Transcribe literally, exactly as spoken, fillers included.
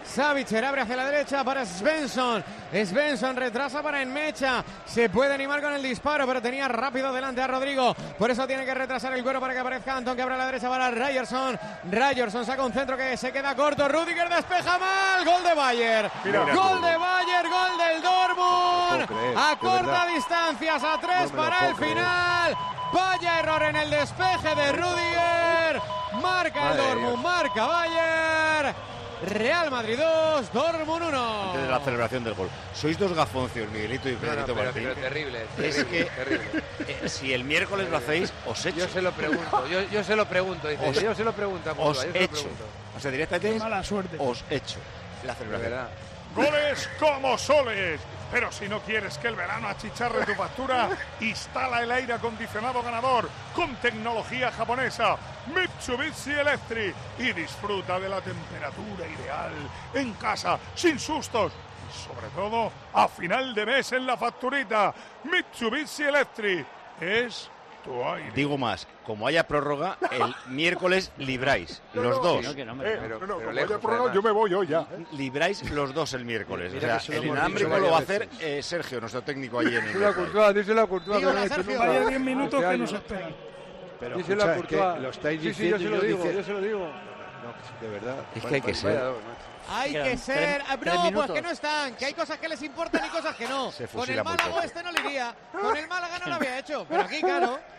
Savitzer abre hacia la derecha para Svensson. Svensson retrasa para Enmecha. Se puede animar con el disparo, pero tenía rápido delante a Rodrigo. Por eso tiene que retrasar el cuero para que aparezca Anton, que abre a la derecha para Ryerson. Ryerson saca un centro que se queda corto. Rudiger despeja mal. Gol de Bayer. Mira, gol de Bayer, gol del Dortmund. Creer, a corta distancias, a tres no para el creer. Final. Vaya error en el despeje de Rudiger. Marca Madre el Dortmund, Dios. Marca Bayer. Real Madrid dos, Dortmund uno. Antes de la celebración del gol. Sois dos gafoncios, Miguelito y Pedrito no, no, Martín. Pero terrible, es terrible, que terrible. Eh, si el miércoles lo hacéis, os echo. Yo se lo pregunto, yo, yo se lo pregunto. Dice, os, yo se lo pregunto. Os yo echo. Se lo pregunto. O sea, directamente mala suerte. Os echo la celebración. Goles como soles. Pero si no quieres que el verano achicharre tu factura, instala el aire acondicionado ganador con tecnología japonesa Mitsubishi Electric y disfruta de la temperatura ideal en casa, sin sustos y sobre todo a final de mes en la facturita. Mitsubishi Electric es tu aire. Digo más, como haya prórroga, el miércoles libráis no, los no, dos. Sí, no, eh, pero, no, no, pero como lejos, haya prórroga, yo me voy hoy ya. ¿eh? Libráis los dos el miércoles. Mira o sea, el inalámbrico lo va a hacer eh, Sergio, nuestro técnico allí en el. Díselo a Courtois, díselo a Courtois. Vaya diez minutos que nos esperan. Pero díselo a Courtois. Lo estáis diciendo. Sí, sí, yo se lo digo, dice... yo se lo digo. No, de verdad. Es que hay que ser. Hay que ser. No, pues que no están. Que hay cosas que les importan y cosas que no. Con el Málaga este no le iría. Con el Málaga no lo había hecho. Pero aquí, claro.